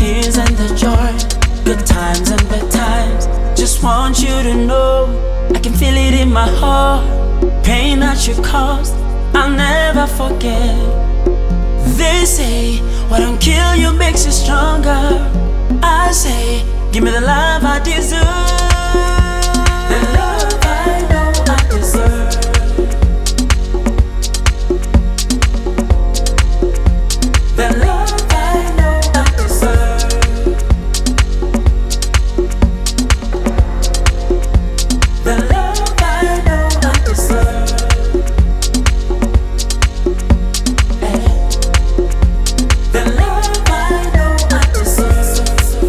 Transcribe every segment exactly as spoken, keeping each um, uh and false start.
tears and the joy, good times and bad times. Just want you to know, I can feel it in my heart. Pain that you caused, I'll never forget. They say, what don't kill you makes you stronger. I say, give me the love I deserve. The love I know I deserve. The love I know I deserve. The love I know I deserve. The love I know I deserve.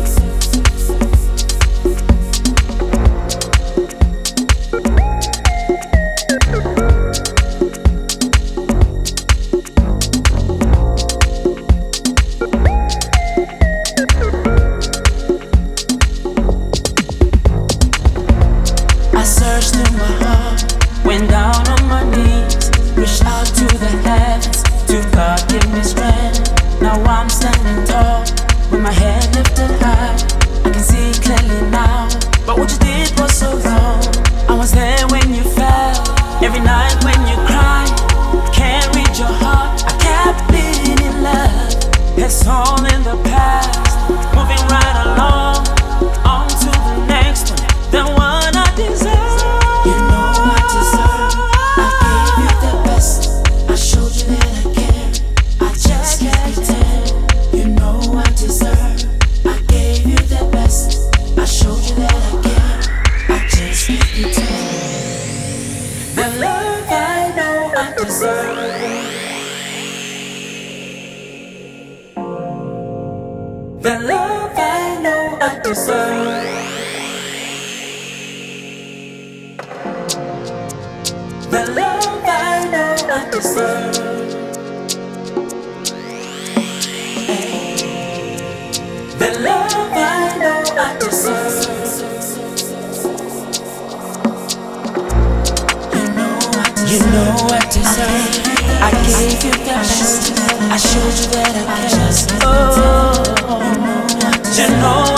I searched through my heart, went down on my knees, reached out to the heavens, to God give me strength. Now I'm standing tall, with my head lifted high. I can see clearly now, but what you did was so wrong. I was there when you fell, every night when you cried. Can't read your heart, I kept bleeding in love. It's all in the past, moving right along, on to the next one, the one I deserve. You know I deserve. I gave you the best, I showed you that I care. I just can't pretend. You know I deserve. I gave you the best, I showed you that I care. I just can't pretend. The love I know I deserve. The love I know I deserve. The love I know I deserve. The love I know I deserve. You know I deserve. I gave you the best, I showed you that I can. Oh, you know